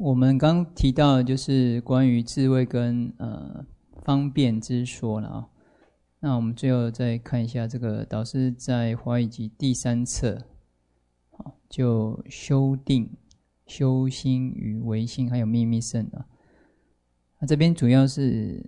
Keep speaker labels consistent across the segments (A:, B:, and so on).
A: 我们刚提到的就是关于智慧跟方便之说了啊。那我们最后再看一下这个导师在华语集第3册，就修定、修心与唯心，还有秘密胜啊。那这边主要是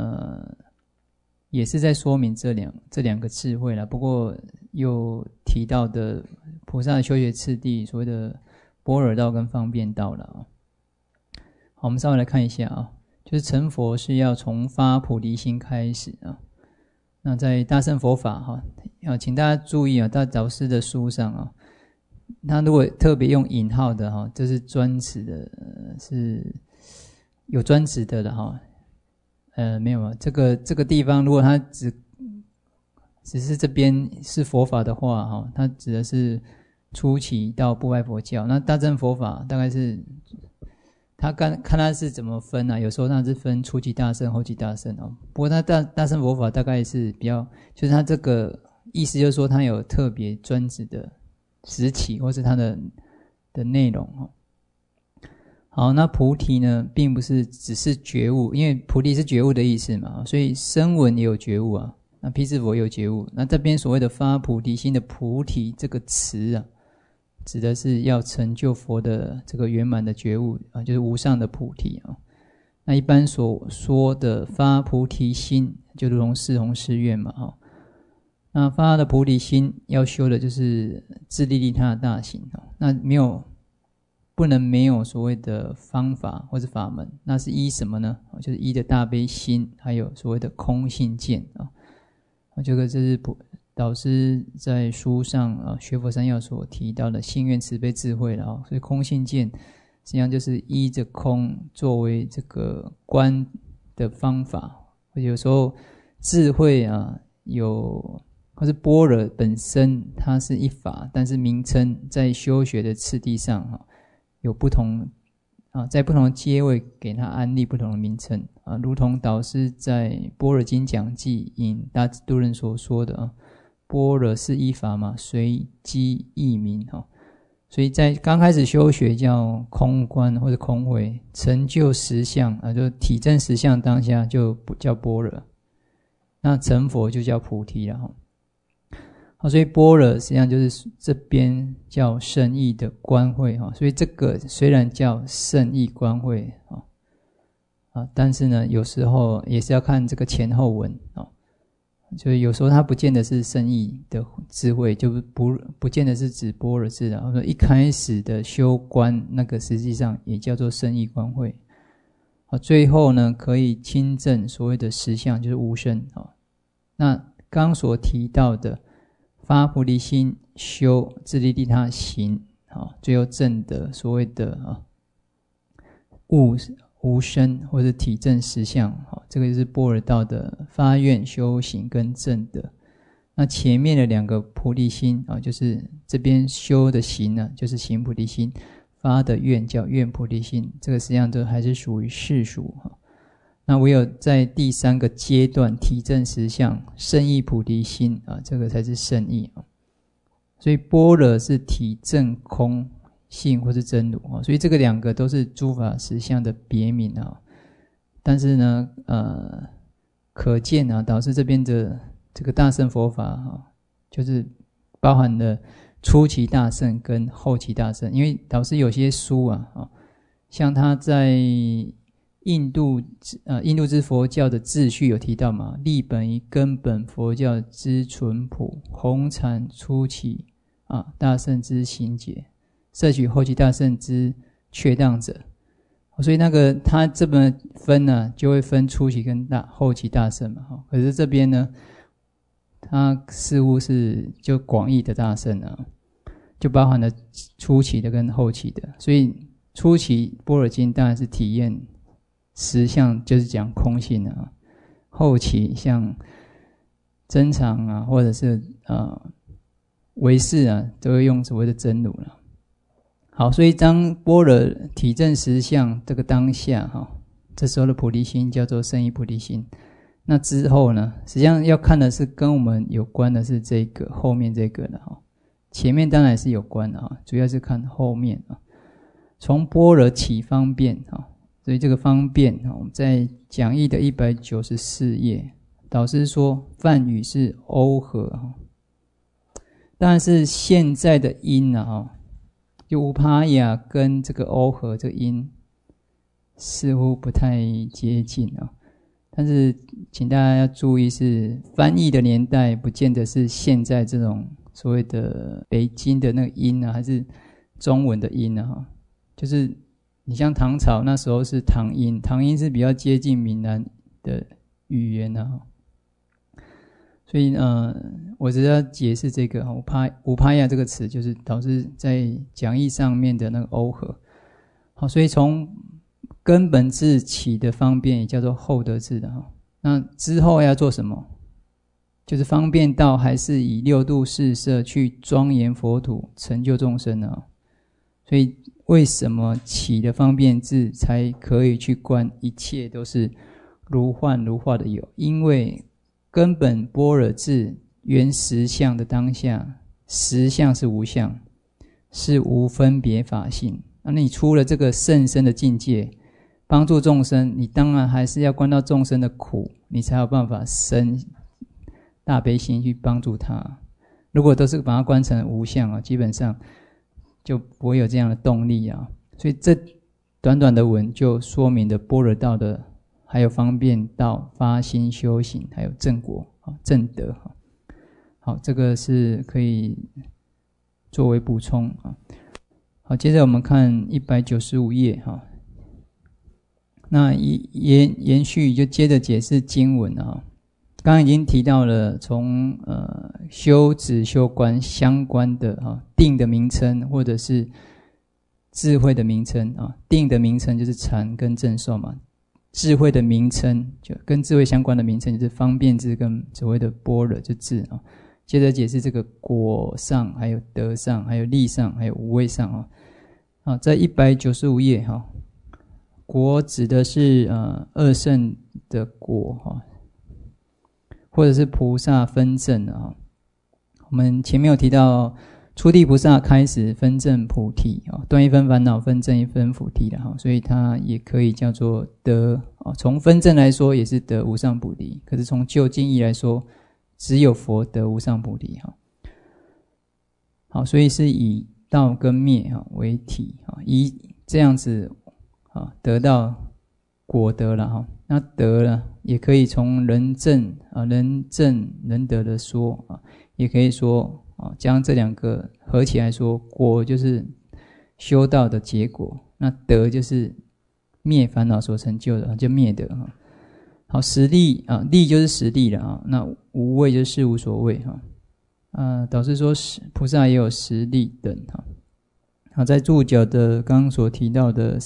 A: 也是在说明这两个智慧啦，不过又提到的菩萨的修学次第，所谓的般若道跟方便道啦啊。好，我们稍微来看一下啊，就是成佛是要从发菩提心开始啊。那在大乘佛法哈，请大家注意啊，到导师的书上啊，他如果特别用引号的哈，这是专指的，是有专指的了哈。没有啊，这个地方如果他只是这边是佛法的话哈，它指的是初期到部派佛教。那大乘佛法大概是他看他是怎么分啊，有时候他是分初期大乘、后期大乘哦。不过他大乘佛法大概是比较，就是他这个意思就是说他有特别专指的时期或是他的内容哦。好，那菩提呢，并不是只是觉悟，因为菩提是觉悟的意思嘛，所以声闻也有觉悟啊，那辟支佛也有觉悟。那这边所谓的发菩提心的菩提这个词啊，指的是要成就佛的这个圆满的觉悟啊，就是无上的菩提啊。那一般所说的发菩提心，就如同四弘誓愿嘛哈。那发的菩提心要修的就是自利利他的大行啊。那不能没有所谓的方法或是法门，那是依什么呢？就是依的大悲心，还有所谓的空性见啊。这是导师在书上学佛三要所提到的信愿慈悲智慧了啊。所以空性见实际上就是依着空作为这个观的方法。有时候智慧啊或是般若本身它是一法，但是名称在修学的次第上有不同在不同的阶位给它安立不同的名称啊，如同导师在《般若经讲记》引大智度论所说的啊，般若是一法嘛，随机异名所以在刚开始修学叫空观或者空慧，成就实相就体证实相当下就不叫般若，那成佛就叫菩提了所以般若实际上就是这边叫圣义的观慧所以这个虽然叫圣义观慧但是呢有时候也是要看这个前后文就是有时候它不见得是圣义的智慧，就不见得是指般若智的。说一开始的修观那个实际上也叫做圣义观慧最后呢可以亲证所谓的实相，就是无生那刚所提到的发菩提心，修自利利他行最后证的所谓的无生或者体证实相这个就是般若道的发愿修行跟证的。那前面的两个菩提心就是这边修的行呢就是行菩提心，发的愿叫愿菩提心，这个实际上都还是属于世俗那唯有在第3个阶段体证实相圣义菩提心这个才是圣义所以般若是体证空性或是真如所以这个两个都是诸法实相的别名但是呢可见导师这边的这个大乘佛法就是包含了初期大乘跟后期大乘。因为导师有些书像他在印度之佛教的秩序有提到嘛，立本于根本佛教之淳朴，弘禅初期大乘之行解，摄取后期大乘之确当者。所以他这么分就会分初期跟后期大乘嘛可是这边呢它似乎是就广义的大乘就包含了初期的跟后期的。所以初期般若经当然是体验实相，就是讲空性后期像真常或者是唯识都会用所谓的真如了。好，所以当般若体证实相这个当下这时候的菩提心叫做圣义菩提心。那之后呢实际上要看的是跟我们有关的是这个后面这个的前面当然是有关的主要是看后面从般若起方便所以这个方便我们在讲义的194页，导师说梵语是耦合，当然是现在的音就乌帕雅跟这个耦合这个音似乎不太接近但是请大家要注意，是翻译的年代不见得是现在这种所谓的北京的那个音还是中文的音就是你像唐朝那时候是唐音，唐音是比较接近闽南的语言所以我只要解释这个乌帕雅这个词，就是导师在讲义上面的那个耦合所以从根本智起的方便也叫做后得智的那之后要做什么？就是方便道还是以六度四摄去庄严佛土成就众生所以为什么起的方便智才可以去观一切都是如幻如化的有？因为根本般若智原实相的当下，实相是无相，是无分别法性那你出了这个甚深的境界，帮助众生，你当然还是要观到众生的苦，你才有办法生大悲心去帮助他。如果都是把它观成无相基本上就不会有这样的动力所以这短短的文就说明了般若道的还有方便道、发心修行，还有正果正德好，这个是可以作为补充好，接着我们看195页那延续就接着解释经文刚刚已经提到了从修止修观相关的定的名称或者是智慧的名称定的名称就是禅跟正受嘛，智慧的名称就跟智慧相关的名称就是方便智跟所谓的般若就智接着解释这个果上还有德上还有力上还有无畏上在195页果指的是二圣的果或者是菩萨分证我们前面有提到初地菩萨开始分证菩提断一分烦恼分证一分菩提所以它也可以叫做得从分证来说也是得无上菩提，可是从就近义来说只有佛得无上菩提好，所以是以道跟灭为体以这样子得到果德了那得了也可以从人证人得的说也可以说将这两个合起来说，果就是修道的结果，那德就是灭烦恼所成就的，就灭德好，实力力就是实力了那无畏就是事无所畏导师说菩萨也有实力等好，在注脚的刚刚所提到的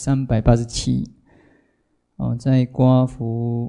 A: 387在刮符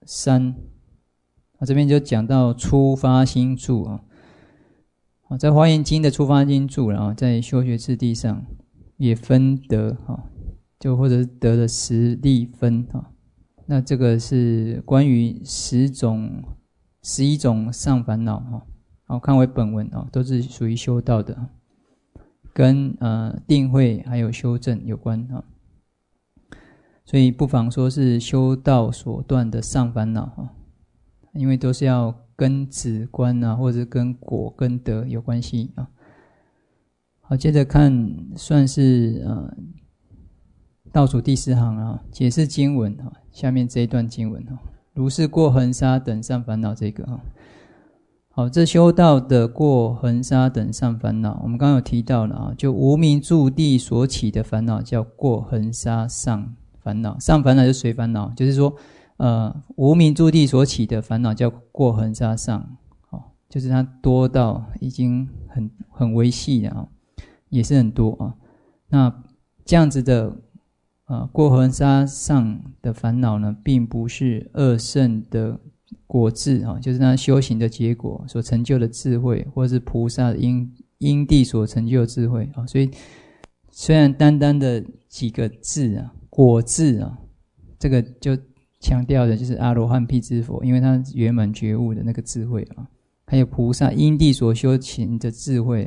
A: 3这边就讲到初发心住在华严经的初发心住在修学次第上也分德就或者是德的实力分那这个是关于11种上烦恼看为本文都是属于修道的跟定慧还有修正有关所以不妨说是修道所断的上烦恼因为都是要跟止观或者跟果跟德有关系好，接着看算是倒数第4行解释经文下面这一段经文如是过恒沙等上烦恼这个好，这修道的过恒沙等上烦恼，我们刚刚有提到了就无明住地所起的烦恼叫过恒沙上烦恼，上烦恼就是随烦恼，就是说无明住地所起的烦恼叫过恒沙上就是它多到已经很微细了也是很多那这样子的过恒沙上的烦恼呢，并不是二圣的果智就是他修行的结果所成就的智慧，或是菩萨的因地所成就的智慧所以虽然单单的几个字果智这个就强调的就是阿罗汉辟支佛，因为他圆满觉悟的那个智慧还有菩萨因地所修行的智慧，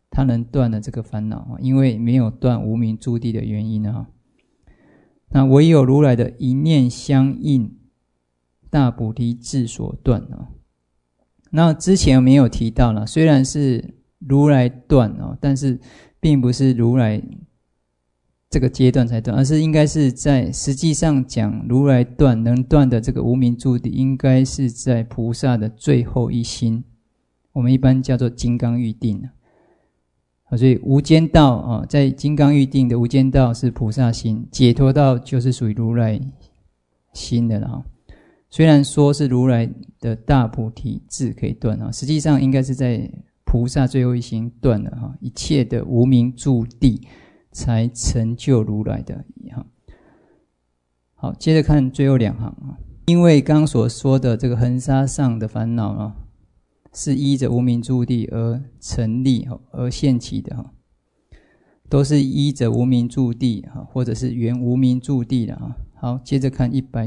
A: 他能断了这个烦恼，因为没有断无明住地的原因啊。那唯有如来的一念相应，大菩提智所断啊。那之前没有提到了，虽然是如来断哦，但是并不是如来这个阶段才断，而是应该是在实际上讲如来断能断的这个无明住地，应该是在菩萨的最后一心，我们一般叫做金刚喻定啊。所以无间道啊，在金刚喻定的无间道是菩萨心，解脱道就是属于如来心的了。虽然说是如来的大菩提智可以断啊，实际上应该是在菩萨最后一心断了哈，一切的无明住地才成就如来的哈。好，接着看最后2行啊，因为刚刚所说的这个恒沙上的烦恼啊，是依着无明住地而成立而现起的哈，都是依着无明住地哈，或者是原无明住地的哈。好，接着看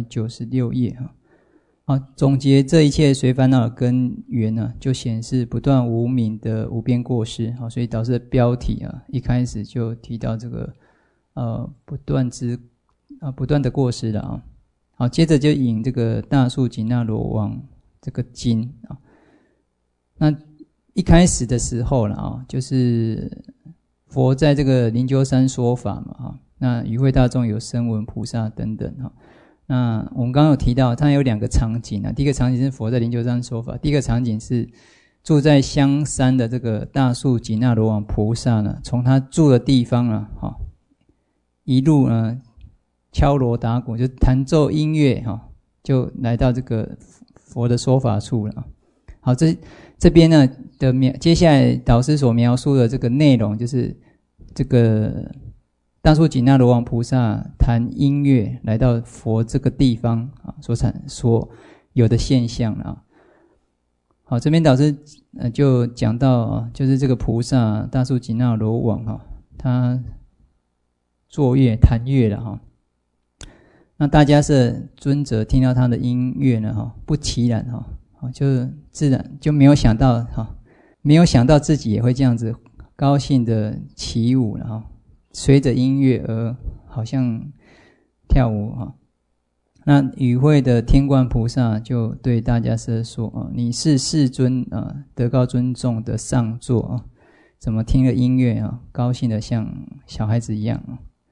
A: 196页哈。好，总结这一切随烦恼的根源呢，就显示不断无明的无边过失。好，所以导致的标题啊，一开始就提到这个不断的过失了啊。好，接着就引这个大树紧那罗王这个经啊。那一开始的时候了啊，就是佛在这个灵鹫山说法嘛啊，那与会大众有声闻菩萨等等哈。那我们刚刚有提到，它有2个场景啊。第一个场景是佛在灵鹫山说法，第二个场景是住在香山的这个大树紧那罗王菩萨呢，从他住的地方啊，一路呢敲锣打鼓，就弹奏音乐哈，就来到这个佛的说法处了。好，这边呢接下来导师所描述的这个内容，就是这个大树紧那罗王菩萨弹音乐来到佛这个地方啊，所有的现象啊。好，这边导师就讲到就是这个菩萨大树紧那罗王哈，他作乐弹乐了哈。那大迦叶尊者听到他的音乐呢哈，不其然哈，就自然就没有想到哈，没有想到自己也会这样子高兴的起舞了哈。随着音乐而好像跳舞哈。那与会的天观菩萨就对大迦叶说你是世尊德高尊重的上座怎么听了音乐高兴的像小孩子一样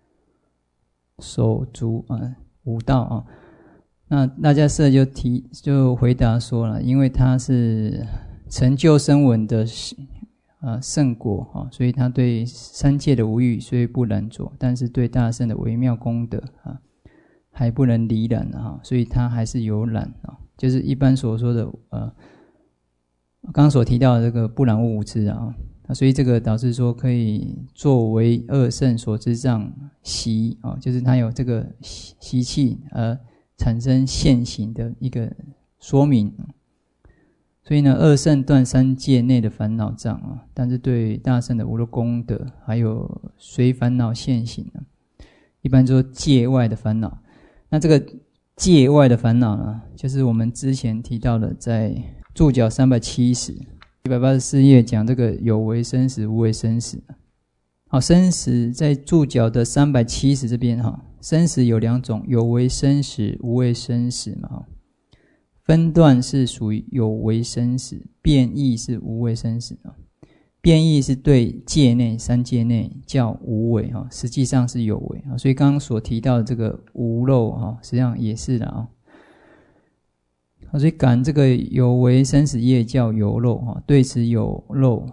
A: 手足舞蹈那大迦叶就回答说了，因为他是成就声闻的圣果所以他对三界的无欲虽不染着，但是对大乘的微妙功德还不能离染所以他还是有染就是一般所说的刚刚所提到的这个不染物无知所以这个导致说可以作为二乘所知障习就是他有这个习气而产生现行的一个说明。所以呢，二乘断三界内的烦恼障但是对大乘的无漏功德还有随烦恼现行一般说界外的烦恼。那这个界外的烦恼呢，就是我们之前提到的在注脚370 184页讲这个有为生死无为生死。好，生死在注脚的370这边生死有2种，有为生死无为生死嘛分段是属于有为生死，变异是无为生死变异是对界内三界内叫无为实际上是有为所以刚刚所提到的这个无漏实际上也是的所以感这个有为生死业叫有漏对此有漏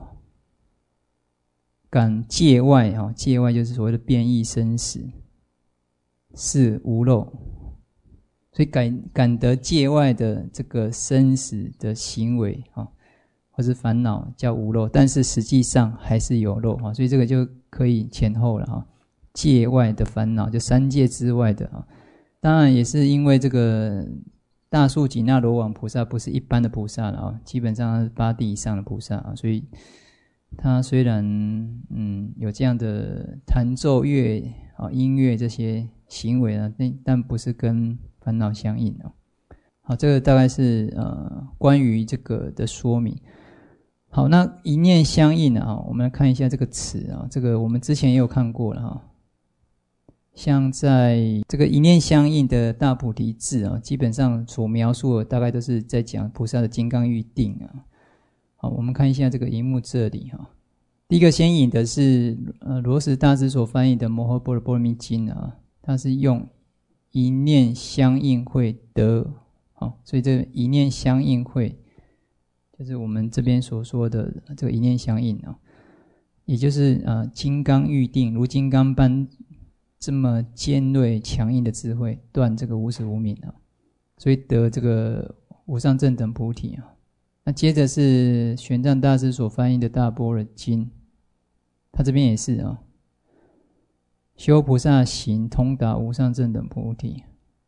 A: 感界外界外就是所谓的变异生死是无漏。所以感得界外的这个生死的行为或是烦恼叫无漏，但是实际上还是有漏所以这个就可以前后了界外的烦恼就三界之外的当然也是因为这个大树紧那罗王菩萨不是一般的菩萨了基本上是8地以上的菩萨所以他虽然有这样的弹奏乐音乐这些行为但不是跟烦恼相应好，这个大概是关于这个的说明。 好，那一念相应啊，我们来看一下这个词啊，这个我们之前也有看过了哈。像在这个一念相应的大菩提智啊，基本上所描述的大概都是在讲菩萨的金刚喻定啊。好，我们看一下这个荧幕这里哈。第一个先引的是罗什大师所翻译的《摩诃般若波罗蜜经》啊，它是用一念相应会得，好，所以这个一念相应会就是我们这边所说的这个一念相应啊，也就是金刚喻定，如金刚般这么尖锐强硬的智慧，断这个无始无明啊，所以得这个无上正等菩提啊。那接着是玄奘大师所翻译的大般若经，他这边也是啊，修菩萨行通达无上正等菩提，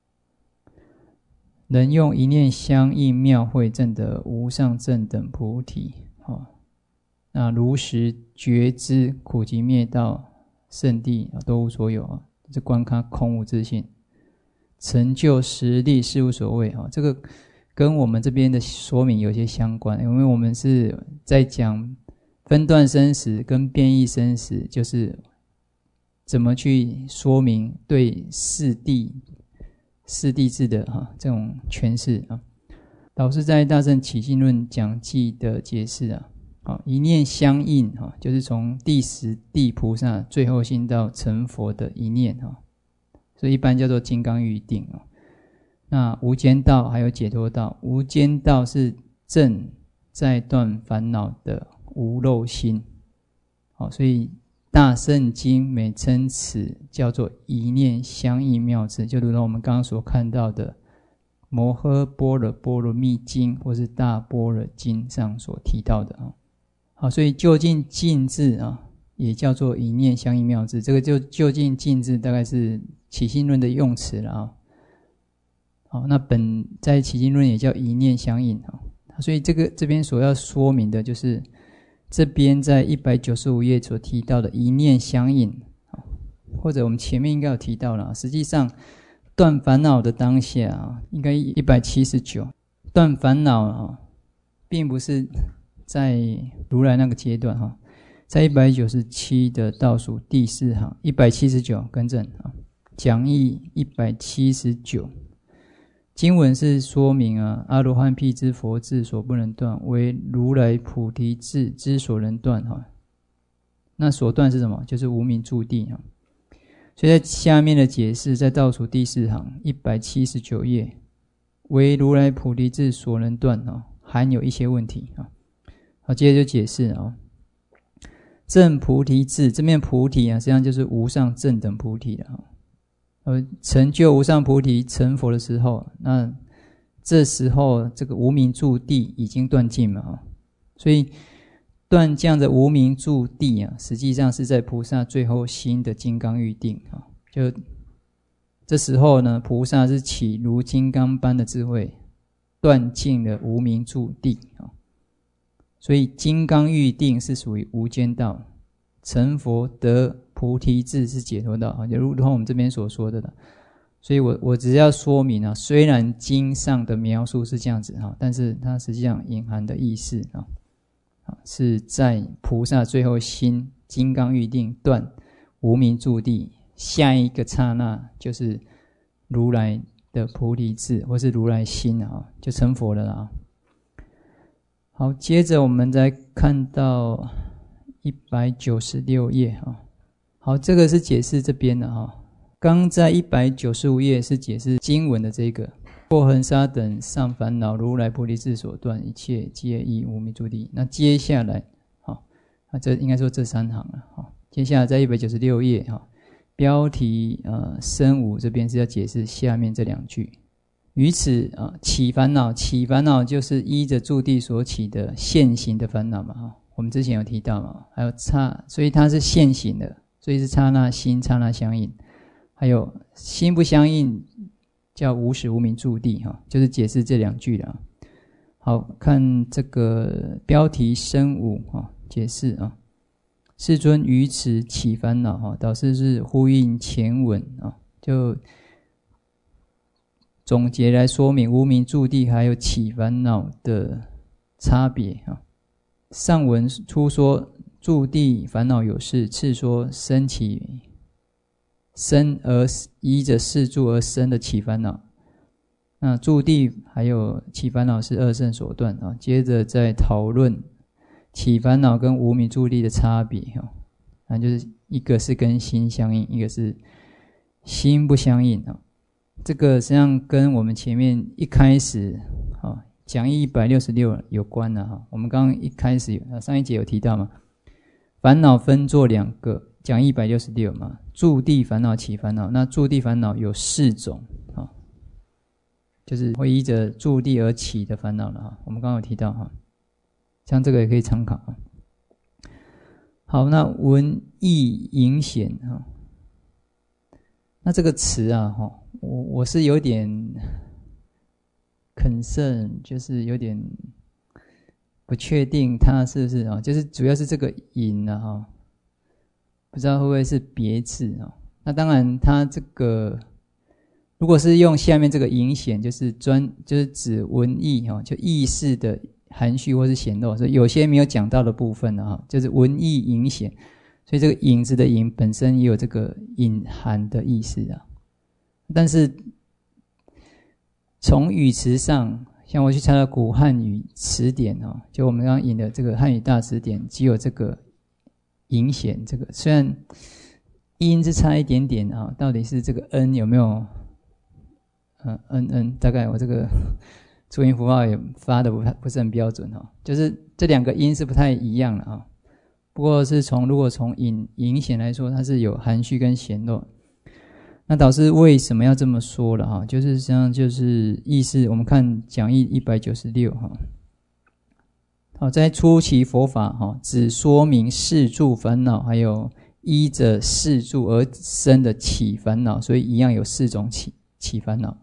A: 能用一念相应妙慧证得无上正等菩提。那如实觉知苦集灭道圣地都无所有啊，这观看空无自性，成就实力事无所谓啊。这个跟我们这边的说明有些相关，因为我们是在讲分段生死跟变异生死，就是怎么去说明对四谛智的这种诠释啊。导师在《大乘起信论讲记》的解释啊，一念相应就是从第十地菩萨最后心到成佛的一念所以一般叫做金刚喻定那无间道还有解脱道，无间道是正在断烦恼的无漏心，所以大圣经每称此叫做一念相应妙智，就如同我们刚刚所看到的摩诃般若波罗蜜经或是大般若经上所提到的好，所以究竟尽智也叫做一念相应妙智，这个就究竟尽智大概是起信论的用词了好，那本在起信论也叫一念相应所以这边所要说明的就是这边在195页所提到的一念相应，或者我们前面应该有提到了，实际上断烦恼的当下应该179，断烦恼并不是在如来那个阶段在197的倒数第4行179更正讲义179，经文是说明阿罗汉辟支佛智所不能断，为如来菩提智之所能断那所断是什么？就是无明住地所以在下面的解释，在倒数第4行179页，为如来菩提智所能断含有一些问题好，接着就解释正菩提智，这面菩提实际上就是无上正等菩提的成就无上菩提成佛的时候，那这时候这个无明住地已经断尽了所以断这样的无明住地实际上是在菩萨最后心的金刚喻定就这时候呢，菩萨是起如金刚般的智慧，断尽了无明住地所以金刚喻定是属于无间道，成佛得菩提智是解脱道就如同我们这边所说的所以我只要说明虽然经上的描述是这样子但是它实际上隐含的意思是在菩萨最后心金刚喻定断无明住地，下一个刹那就是如来的菩提智或是如来心就成佛了好，接着我们再看到196页好，这个是解释这边的刚在195页是解释经文的这个破恒沙等上烦恼，如来菩提智所断，一切皆依无明住地。那接下来这应该说这3行了接下来在196页标题身无这边是要解释下面这2句。于此起烦恼，起烦恼就是依着住地所起的现行的烦恼嘛我们之前有提到嘛，还有所以它是现行的，所以是刹那心刹那相应，还有心不相应叫无始无明住地就是解释这2句了好，看这个标题身无解释世尊于此起烦恼导师是呼应前文就总结来说明无明住地还有起烦恼的差别上文初说住地烦恼有事，次说生而依着事住而生的起烦恼。那住地还有起烦恼是二圣所断啊。接着再讨论起烦恼跟无明住地的差别啊，那就是一个是跟心相应，一个是心不相应啊。这个实际上跟我们前面一开始啊讲义166有关的哈。我们刚刚一开始上一节有提到嘛，烦恼分作两个，讲义166嘛，住地烦恼、起烦恼。那住地烦恼有4种啊，就是会依着住地而起的烦恼了哈。我们刚刚有提到哈，像这个也可以参考啊。好，那文艺隐显哈，那这个词啊哈，我是有点concern，就是有点不确定它是不是啊，就是主要是这个隐啊哈，不知道会不会是别字啊？那当然，它这个如果是用下面这个隐显，就是指文义哈，就意识的含蓄或是显露，所以有些没有讲到的部分啊，就是文义隐显，所以这个影子的影本身也有这个隐含的意思啊。但是从语词上，像我去查了古汉语词典啊，就我们刚刚引的这个汉语大词典，只有这个隐显这个，虽然音是差一点点啊，到底是这个 n 有没有大概我这个注音符号也发的不是很标准哈，就是这两个音是不太一样的啊。不过是如果从隐显来说，它是有含蓄跟显露。那导师为什么要这么说了哈？就是实际上就是意思，我们看讲义196哈。好，在初期佛法哈，只说明事住烦恼，还有依着事住而生的起烦恼，所以一样有4种起烦恼。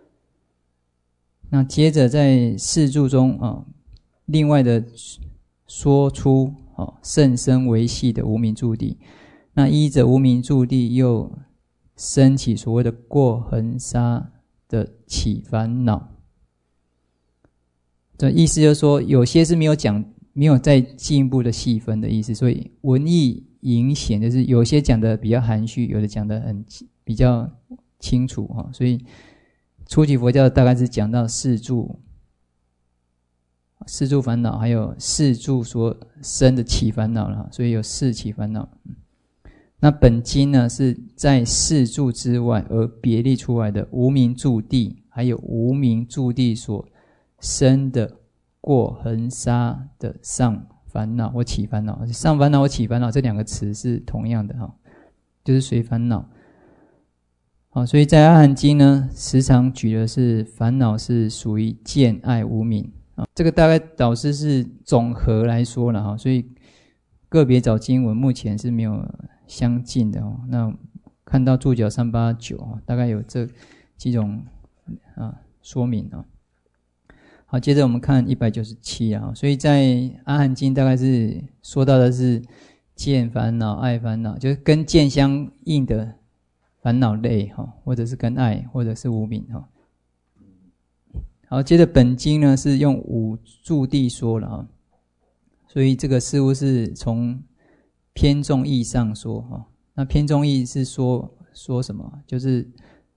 A: 那接着在事住中啊，另外的说出甚深微细的无明住地，那依着无明住地又升起所谓的过恒沙的起烦恼。这意思就是说，有些是没有再进一步的细分的意思，所以文义隐显就是有些讲的比较含蓄，有的讲的比较清楚哈。所以初级佛教大概是讲到事住烦恼，还有事住所生的起烦恼了，所以有4起烦恼。那本经呢，是在事住之外而别立出来的无明住地，还有无明住地所生的过恒沙的上烦恼或起烦恼。上烦恼或起烦恼这2个词是同样的哈，就是随烦恼。好，所以在阿含经呢，时常举的是烦恼是属于见爱无明啊，这个大概导师是总和来说了哈，所以个别找经文目前是没有相近的哦。那看到注脚389大概有这几种说明哦。好，接着我们看197啊，所以在阿含经大概是说到的是见烦恼、爱烦恼，就是跟见相应的烦恼类哈，或者是跟爱，或者是无明哈。好，接着本经呢是用五住地说了啊，所以这个似乎是从偏重义上说哈。那偏重义是说什么？就是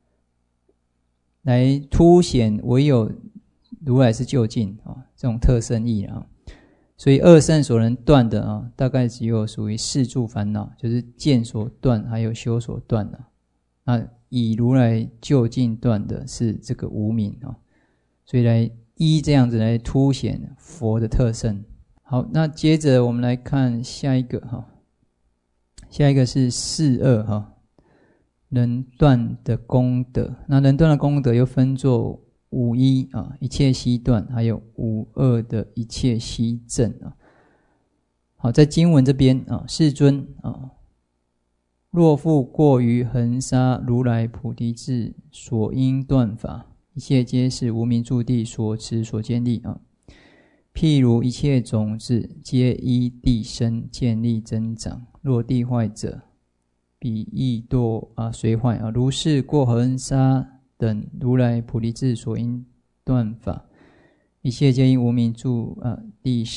A: 来凸显唯有如来是究竟啊，这种特胜义啊。所以二圣所能断的啊，大概只有属于事住烦恼，就是见所断，还有修所断的。那以如来究竟断的是这个无明啊，所以来依这样子来凸显佛的特胜。好，那接着我们来看下一个哈，下一个是42哈，能断的功德。那能断的功德又分作51啊，一切悉断，还有52的一切悉证啊。好，在经文这边啊，世尊啊，若复过于恒沙如来菩提智所应断法，一切皆是无明住地所持所建立啊。譬如一切种子皆依地生建立增长，若地坏者，彼亦堕随坏啊。如是过恒沙等如来菩提智所应断法，一切皆因无明住地生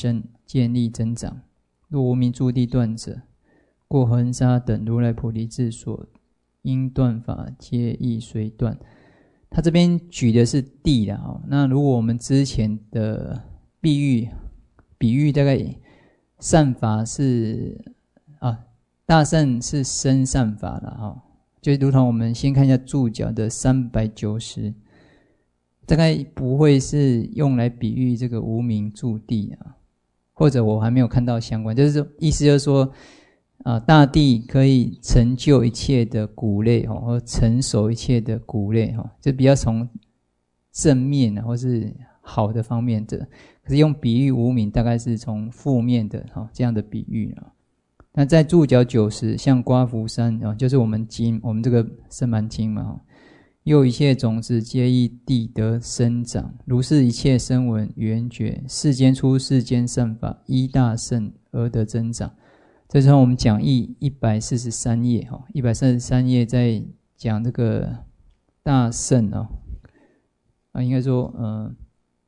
A: 建立增长。若无明住地断者，过恒沙等如来菩提智所应断法，皆亦随断。他这边举的是地啦，那如果我们之前的比喻大概善法是大乘是生善法啦，就如同我们先看一下注脚的390，大概不会是用来比喻这个无明住地啊，或者我还没有看到相关，就是意思就是说大地可以成就一切的谷类或成熟一切的谷类，就比较从正面或是好的方面的，可是用比喻无明大概是从负面的这样的比喻。那在注脚90，像刮福山就是我们这个圣蛮经嘛，又一切种子皆依地得生长，如是一切声闻缘觉，世间出世间善法，依大乘而得增长。这是我们讲义143页143页在讲这个大乘应该说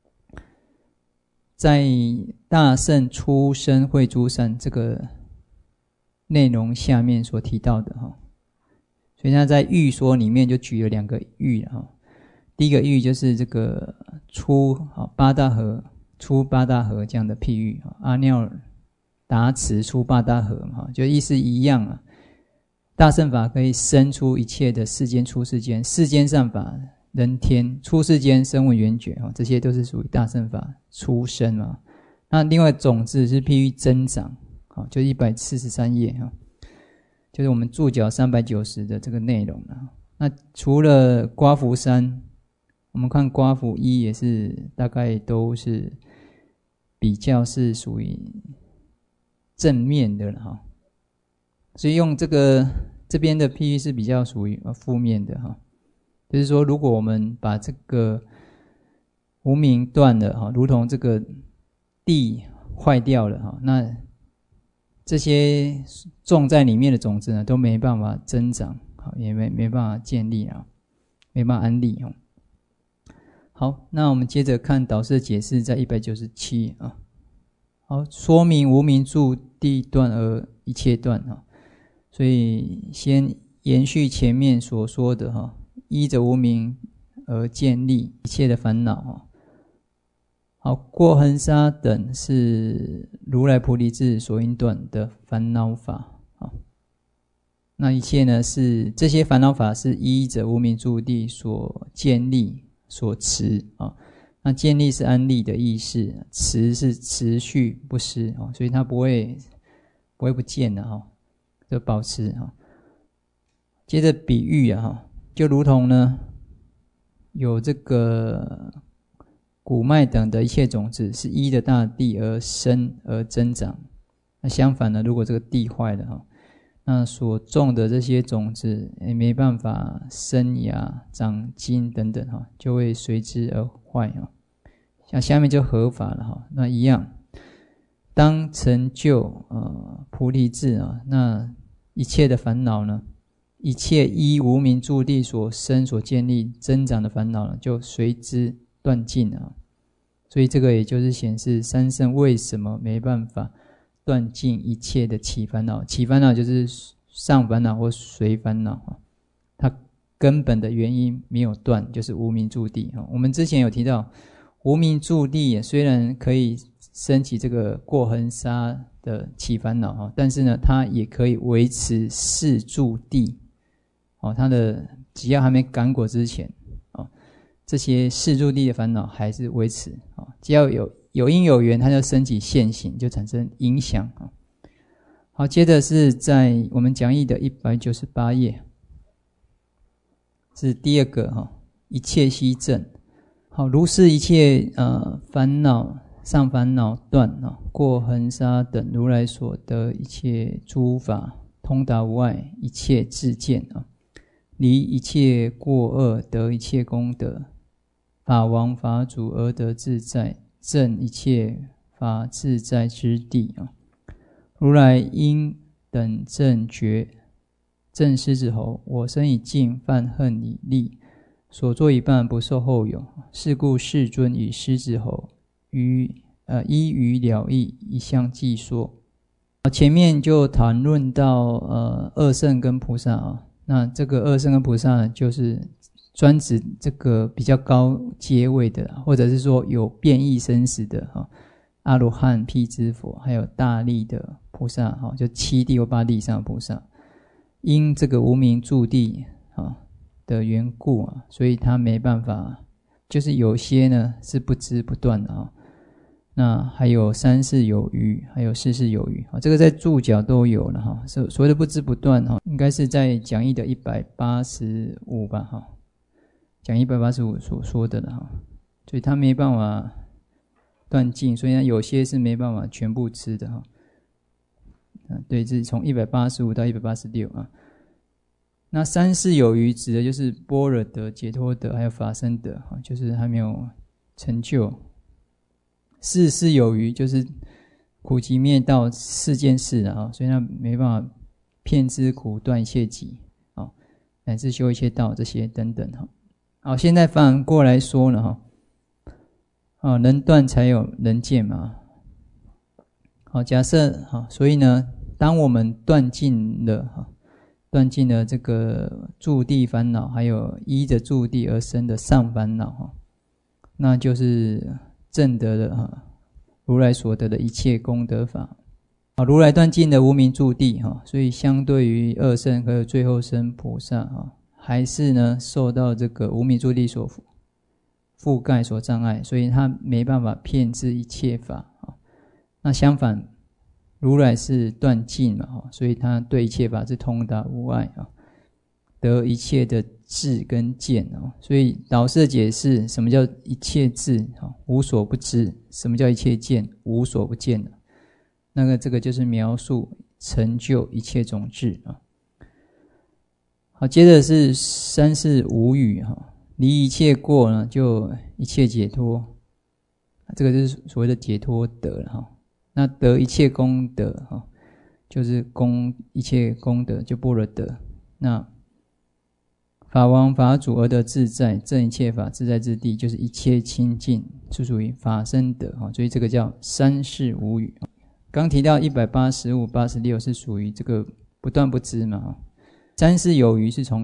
A: 在大乘出生慧诸善这个内容下面所提到的所以他在喻说里面就举了2个喻第一个喻就是这个出八大河这样的譬喻阿耨达池出八大河就意思一样大乘法可以生出一切的世间出世间善法人天出世间声闻缘觉这些都是属于大乘法出生那另外种子是譬喻增长就143页就是我们注脚390的这个内容那除了刮福山，我们看刮福一也是大概都是比较是属于正面的了所以用这边的譬喻是比较属于负面的就是说如果我们把这个无明断了如同这个地坏掉了那这些种在里面的种子呢都没办法增长也没办法建立没办法安立好，那我们接着看导师的解释，在197好，说明无明住地断而一切断所以先延续前面所说的依着无明而建立一切的烦恼好，过恒沙等是如来菩提智所应断的烦恼法那一切呢是这些烦恼法是依着无明住地所建立所持那建立是安立的意思，持是持续不失所以它不会不见的就保持接着比喻就如同呢有这个谷麦等的一切种子是依的大地而生而增长，那相反呢，如果这个地坏了那所种的这些种子也没办法生芽长茎等等就会随之而坏像下面就合法了那一样当成就菩提智那一切的烦恼呢，一切依无明住地所生所建立增长的烦恼呢，就随之断尽了所以这个也就是显示三乘为什么没办法断尽一切的起烦恼，起烦恼就是上烦恼或随烦恼它根本的原因没有断，就是无明住地我们之前有提到无明住地虽然可以升起这个过恒沙的起烦恼但是呢它也可以维持世住地它的只要还没感果之前这些世住地的烦恼还是维持只要有因有缘它就升起现行，就产生影响好，接着是在我们讲义的198页是第二个一切悉证好，如是一切烦恼上烦恼断过恒沙等如来所得一切诸法通达无碍一切智见离一切过恶得一切功德法王法主而得自在证一切法自在之地如来应等正觉正狮子吼，我身已尽犯恨已立所作一半不受后有是故世尊以狮子吼于依于了义，一项记说。前面就谈论到二圣跟菩萨啊，那这个二圣跟菩萨就是专指这个比较高阶位的，或者是说有变异生死的阿罗汉、辟支佛，还有大力的菩萨，就7地或8地以上的菩萨，因这个无明住地的缘故所以他没办法，就是有些呢是不知不断的那还有三世有余，还有四世有余这个在注脚都有了所谓的不知不断应该是在讲义的185吧讲义185所说的了所以他没办法断尽，所以有些是没办法全部吃的对，这是从185到186那三世有余指的就是般若德、解脱德还有法身德就是还没有成就。四世有余就是苦集灭道4件事所以他没办法遍知苦、断一切集乃至修一切道这些等等好，现在反过来说了能断才有能见嘛好，假设所以呢，当我们断尽了这个住地烦恼，还有依着住地而生的上烦恼那就是证得的如来所得的一切功德法如来断尽的无明住地所以相对于二圣和最后生菩萨还是呢受到这个无明住地所覆盖所障碍，所以他没办法遍知一切法那相反如来是断尽嘛所以他对一切法是通达无碍得一切的智跟见所以导师的解释，什么叫一切智无所不知，什么叫一切见无所不见那个这个就是描述成就一切种智好，接着是三世无语离一切过呢就一切解脱，这个就是所谓的解脱德那得一切功德就是功一切功德就般若德。那法王法主而得自在，证一切法自在之地，就是一切清净，是属于法身德所以这个叫三世无语。刚提到185、86是属于这个不断不知嘛三世有余是从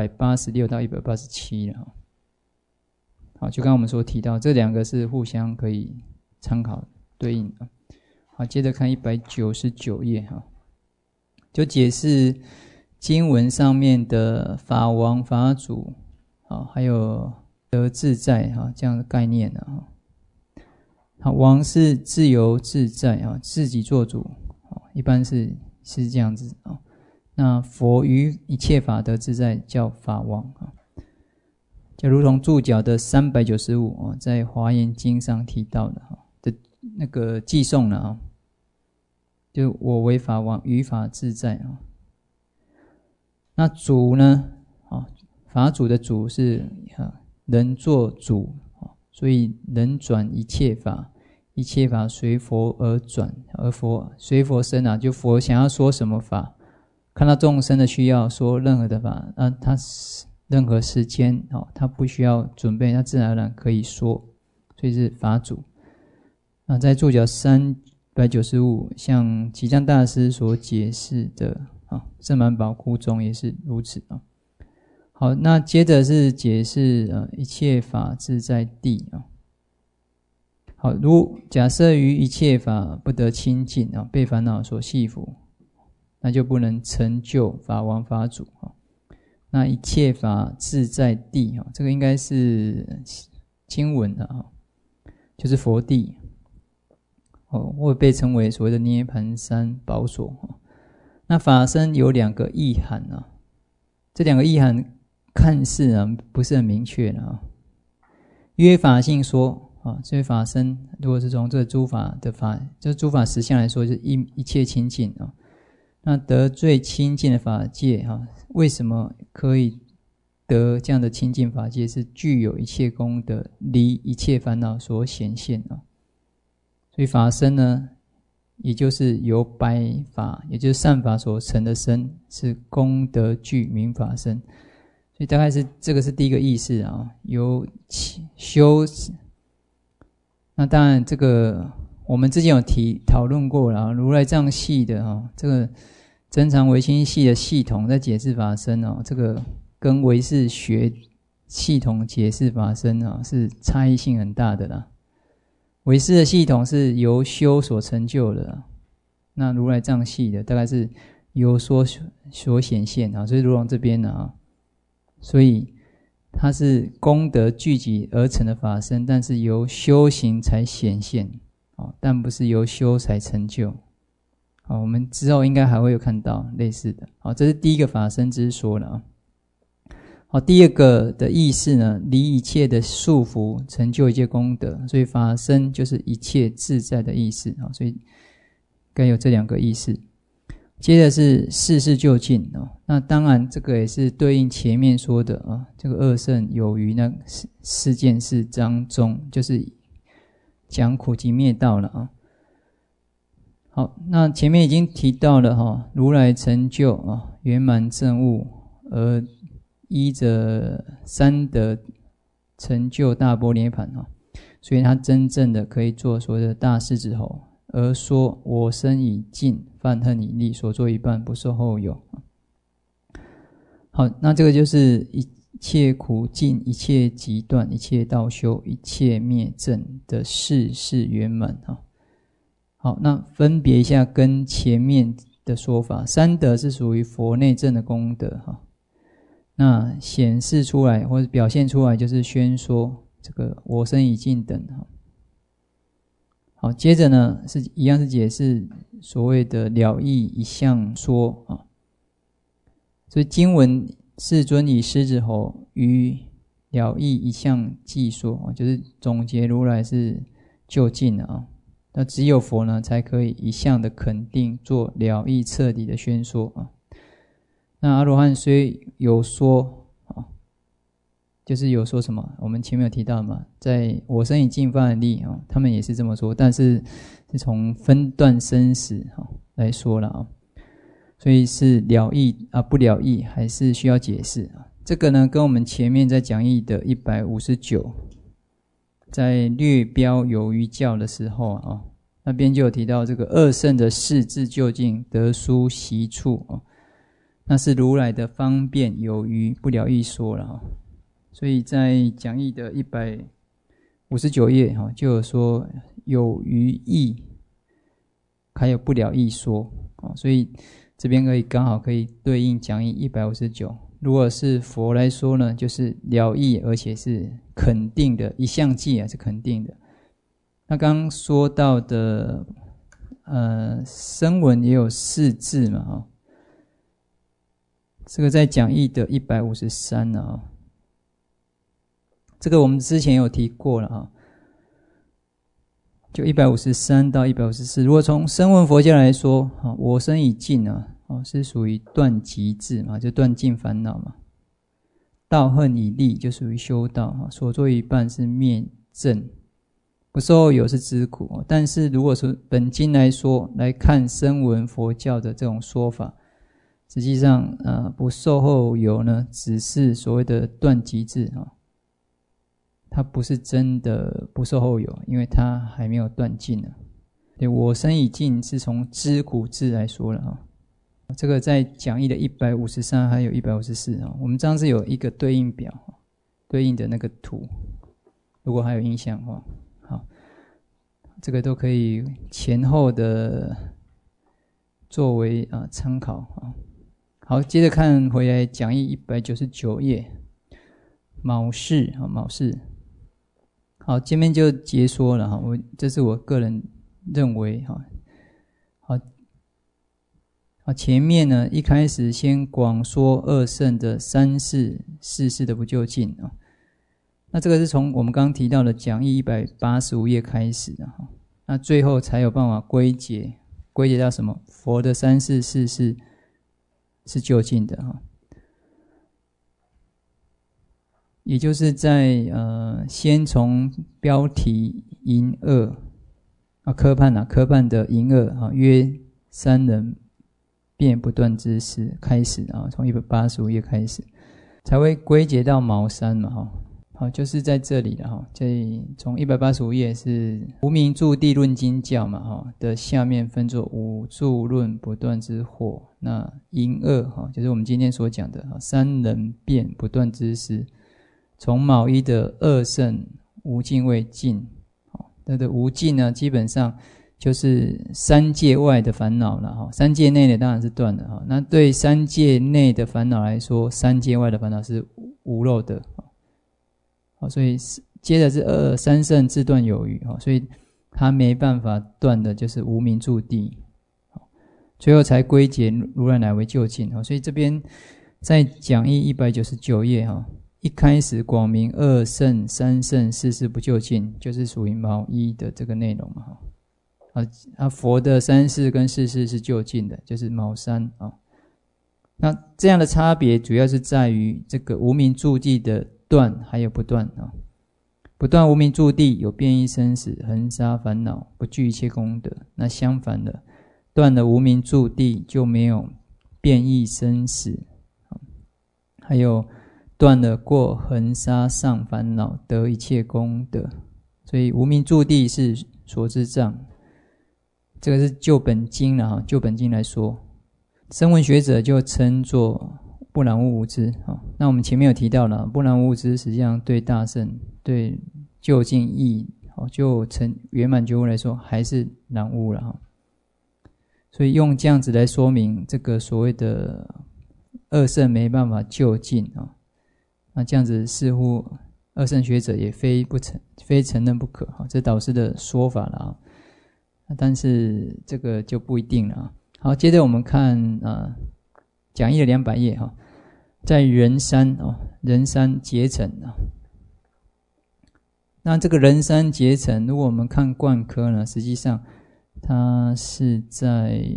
A: 186到187了好，就刚刚我们所提到这两个是互相可以参考对应的。好，接着看199页就解释经文上面的法王、法主还有得自在这样的概念王是自由自在自己做主一般是这样子那佛于一切法得自在叫法王就如同注脚的395在华严经上提到的那个寄颂了就我为法王，于法自在那主呢法主的主是能做主所以能转一切法，一切法随佛而转，而佛随佛生就佛想要说什么法，看到众生的需要说任何的法他任何时间他不需要准备，他自然而然可以说，所以是法主。那在注脚395像吉藏大师所解释的圣满宝窟中也是如此好，那接着是解释一切法自在地好，如假设于一切法不得清净被烦恼所系缚，那就不能成就法王法主那一切法自在地这个应该是经文就是佛地或被称为所谓的涅盘山宝所那法身有2个意涵这2个意涵看似不是很明确约法性说所以法身如果是从这个诸法的法，就是诸法实相来说，就是一切清净那得最清净的法界为什么可以得这样的清净法界？是具有一切功德，离一切烦恼所显现所以法身呢，也就是由白法，也就是善法所成的身，是功德具名法身。所以大概是这个是第一个意思由修。那当然这个我们之前有讨论过了，如来藏系的这个真常唯心系的系统在解释法身这个跟唯识学系统解释法身是差异性很大的啦。唯识的系统是由修所成就的啦，那如来藏系的大概是由所显现所以如同这边所以它是功德聚集而成的法身，但是由修行才显现但不是由修才成就。我们之后应该还会有看到类似的。这是第一个法身之说了。第二个的意思呢，离一切的束缚，成就一切功德，所以法身就是一切自在的意思。所以该有这两个意思。接着是世事究竟那当然这个也是对应前面说的这个二圣有于那4件事当中，就是讲苦集灭道了好，那前面已经提到了如来成就圆满证悟，而依着三德成就大般涅槃所以他真正的可以做所谓的大势至侯，而说我身已尽，犯恨已立，所作一半，不受后有。好，那这个就是一切苦尽，一切极断，一切道修，一切灭证的事事圆满好，那分别一下跟前面的说法，三德是属于佛内证的功德那显示出来或者表现出来就是宣说这个我身已尽等好，接着呢是一样是解释所谓的了义一项说所以经文世尊以狮子吼于了义一项记说就是总结如来是究竟那只有佛呢才可以一项的肯定做了义彻底的宣说那阿罗汉虽有说就是有说什么我们前面有提到嘛，在我身已尽犯恨立他们也是这么说，但是是从分段生死来说了所以是了义不了义还是需要解释这个呢跟我们前面在讲义的159在略标有余教的时候那边就有提到这个二圣的事智究竟得殊习处那是如来的方便有余不了义说了所以在讲义的159页就有说有余义还有不了义说所以这边刚好可以对应讲义159。如果是佛来说呢，就是了义而且是肯定的一项记是肯定的。那刚刚说到的声闻也有四字嘛这个在讲义的153这个我们之前有提过了就153到154。如果从声闻佛教来说我身已尽是属于断集智嘛，就断尽烦恼嘛。道恨已立就属于修道所作一半是灭证，不受后有是知苦但是如果是本经来说来看声闻佛教的这种说法，实际上不受后有呢只是所谓的断集智它不是真的不受后有，因为它还没有断尽呢。对，我身已尽是从知苦智来说了这个在讲义的153还有154我们上次有一个对应表，对应的那个图，如果还有印象的话，好，这个都可以前后的作为参考好，接着看回来讲义199页，卯氏卯氏。好，这边就结说了这是我个人认为好，前面呢一开始先广说二圣的三世四世的不究竟那这个是从我们刚刚提到的讲义185页开始那最后才有办法归结到什么？佛的三世四世是究竟的也就是在先从标题淫恶科判的淫恶约三人便不断之事开始从185页开始，才会归结到卯三嘛好，就是在这里了哈。从185页是无名住地论经教嘛哈的下面分作五住论不断之惑，那因恶哈，就是我们今天所讲的三人变不断之时，从卯一的二圣无尽未尽。那的无尽呢，基本上就是三界外的烦恼了哈，三界内的当然是断的哈。那对三界内的烦恼来说，三界外的烦恼是无漏的。好，所以接着是三圣自断有余，所以他没办法断的就是无明住地，最后才归结如来乃为究竟。所以这边在讲义199页一开始广明二圣三圣四事不究竟，就是属于卯一的这个内容嘛。佛的三世跟四世是究竟的，就是卯三啊。那这样的差别主要是在于这个无明住地的断还有不断啊。不断无明住地有变异生死，恒沙烦恼，不具一切功德。那相反的，断了无明住地就没有变异生死，还有断了过恒沙上烦恼，得一切功德。所以无明住地是所知障，这个是就本经了就本经来说，声闻学者就称作不染污无知。那我们前面有提到了，不染污无知实际上对大乘对究竟义就成圆满觉悟来说还是染污了。所以用这样子来说明这个所谓的二圣没办法究竟那这样子似乎二圣学者也非承认不可这导师的说法了但是这个就不一定了好，接着我们看讲义的200页在人山人山结成那这个人山结成，如果我们看贯科呢，实际上它是在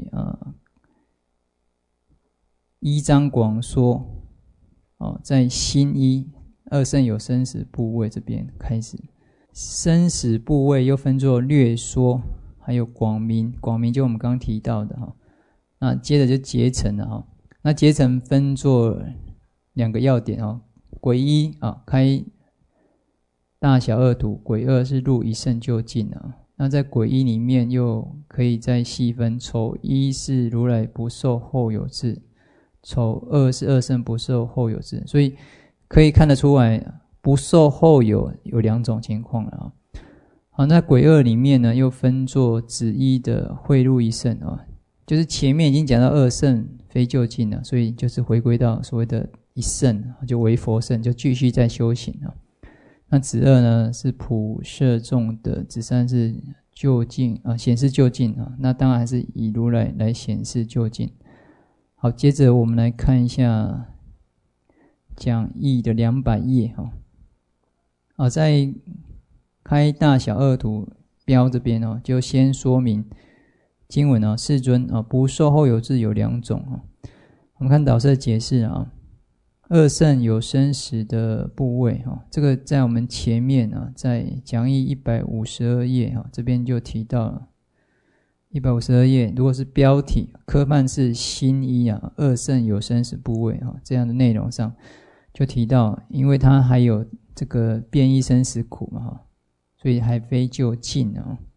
A: 一章广说在新一二圣有生死部位这边开始，生死部位又分作略说，还有广明，广明就我们刚刚提到的那接着就结成了那结成分作2个要点癸一开大小二途，癸二是入一圣究竟那在癸一里面又可以再细分，丑一是如来不受后有智，丑二是二圣不受后有智，所以可以看得出来不受后有2种情况了好，那癸二里面呢又分作子一的会入一圣就是前面已经讲到二圣非究竟了，所以就是回归到所谓的一圣，就为佛圣，就继续在修行那子二呢是普摄众的，子三是究竟显示究竟那当然还是以如来来显示究竟。好，接着我们来看一下讲义的200页在开大小二途标这边就先说明经文世尊不受后有智有2种我们看导师的解释二圣有生死的部位这个在我们前面在讲义152页这边就提到了。152页如果是标题科判是新一二圣有生死部位这样的内容上就提到，因为它还有这个变异生死苦嘛所以还非究竟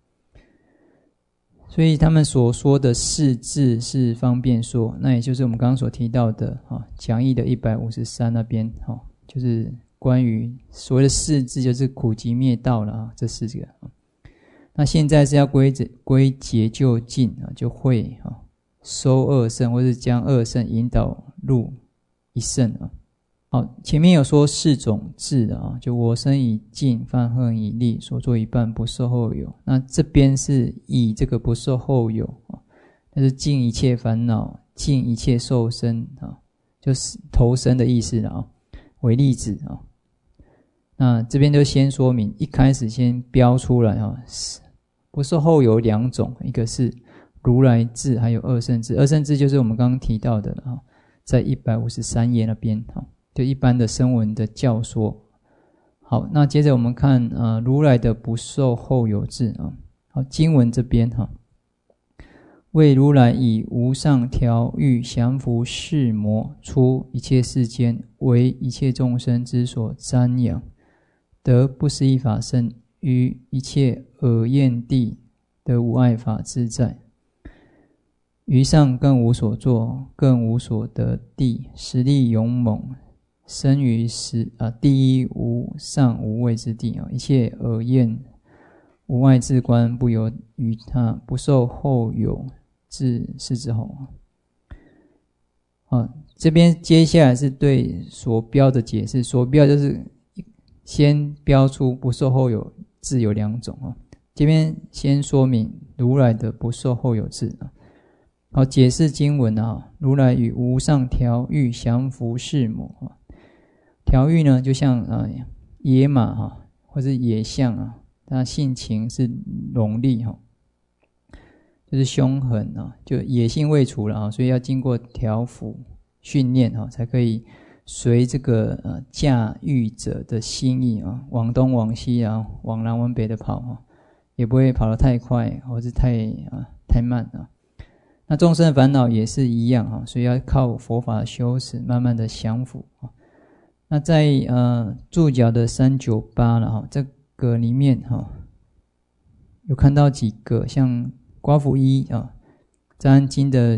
A: 所以他们所说的四字是方便说，那也就是我们刚刚所提到的讲义的153那边就是关于所谓的四字，就是苦集灭道了这4个那现在是要归结究竟就会收二圣，或是将二圣引导入一圣好，前面有说4种智就我生以净，犯恨以利，所作一半不受后有。那这边是以这个不受后有那是尽一切烦恼，尽一切受身就是投身的意思了为例子那这边就先说明，一开始先标出来不受后有2种，一个是如来智，还有二圣智。二圣智就是我们刚刚提到的在153页那边就一般的声闻的教说。好，那接着我们看如来的不受后有智好，经文这边为如来以无上调御降伏世魔，出一切世间，为一切众生之所瞻仰。 得不思议法身，于一切恶厌地得无碍法自在。于上更无所作，更无所得地，实力勇猛，生于第一无上无畏之地，一切恶厌无碍自观，不由于他，不受后有至是之后。这边接下来是对所标的解释，所标就是先标出不受后有至有两种。这边先说明如来的不受后有至。好，解释经文如来与无上调御降伏世母。调御呢，就像野马或是野象它性情是勇力就是凶狠就野性未除了所以要经过调伏训练才可以随这个驾驭者的心意往东往西往南往北的跑也不会跑得太快或是太慢那众生的烦恼也是一样所以要靠佛法的修持慢慢的降伏那在注脚的398了这个里面有看到几个像刮符一杂安经的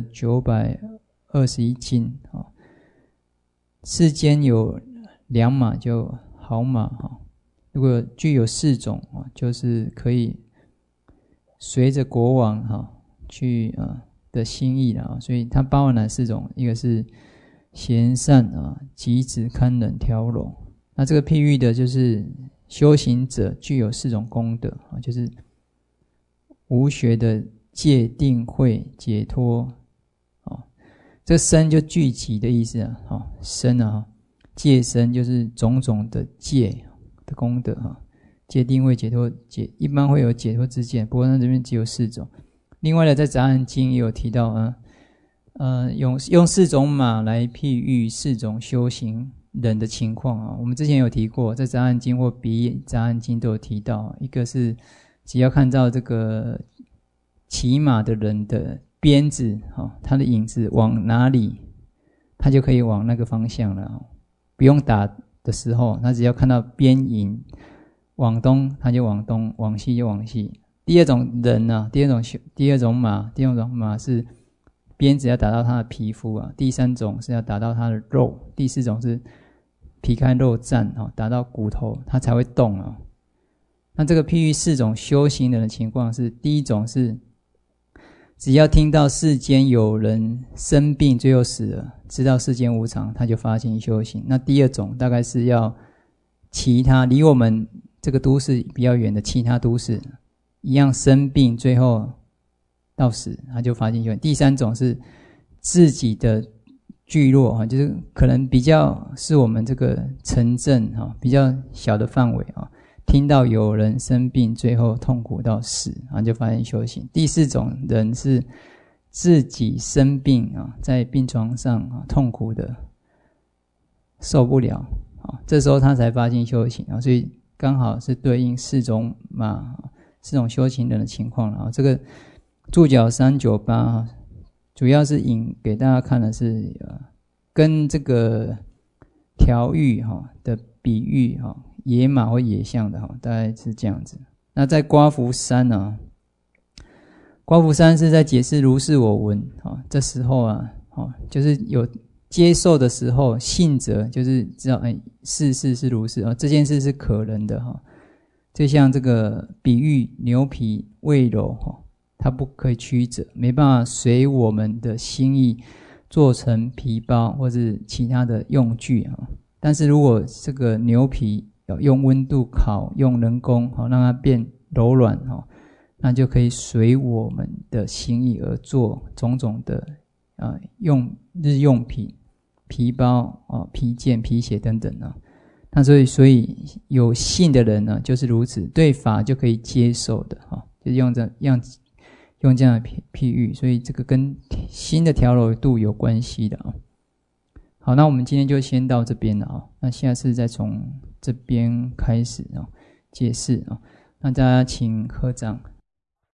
A: 921经世间有良马就好马如果具有4种就是可以随着国王去的心意了所以它包含了4种，一个是贤善吉止堪忍调柔。那这个譬喻的就是修行者具有4种功德就是无学的戒定慧解脱这身就聚集的意思身戒身就是种种的戒的功德戒定慧解脱一般会有解脱之见，不过那这边只有4种。另外的在杂安经也有提到用4种马来譬喻4种修行人的情况我们之前有提过，在杂安经或比杂安经都有提到，一个是只要看到这个骑马的人的鞭子他的影子往哪里他就可以往那个方向了不用打的时候他只要看到鞭影往东他就往东，往西就往西。第二种人第二种马是鞭子要打到他的皮肤第3种是要打到他的肉，第4种是皮开肉绽打到骨头他才会动那这个譬喻4种修行人的情况是，第一种是只要听到世间有人生病最后死了，知道世间无常，他就发心修行。那第2种大概是要其他离我们这个都市比较远的其他都市一样生病最后到死，他就发心修行。第3种是自己的聚落就是可能比较是我们这个城镇比较小的范围听到有人生病最后痛苦到死就发心修行。第4种人是自己生病在病床上痛苦的受不了这时候他才发心修行所以刚好是对应4种马4种修行人的情况这个注脚398主要是引给大家看的是跟这个调御的比喻野马或野象的大概是这样子。那在刮符3刮符3是在解释如是我闻这时候就是有接受的时候，信者就是知道事是如是这件事是可能的就像这个比喻牛皮未柔它不可以曲折，没办法随我们的心意做成皮包或是其他的用具但是如果这个牛皮要用温度烤，用人工让它变柔软那就可以随我们的心意而做种种的用日用品皮包皮件皮鞋等等那所以有信的人呢就是如此，对法就可以接受的就是用这样的譬喻，所以这个跟心的调柔度有关系的好，那我们今天就先到这边了那下次再从这边开始解释那大家请合掌。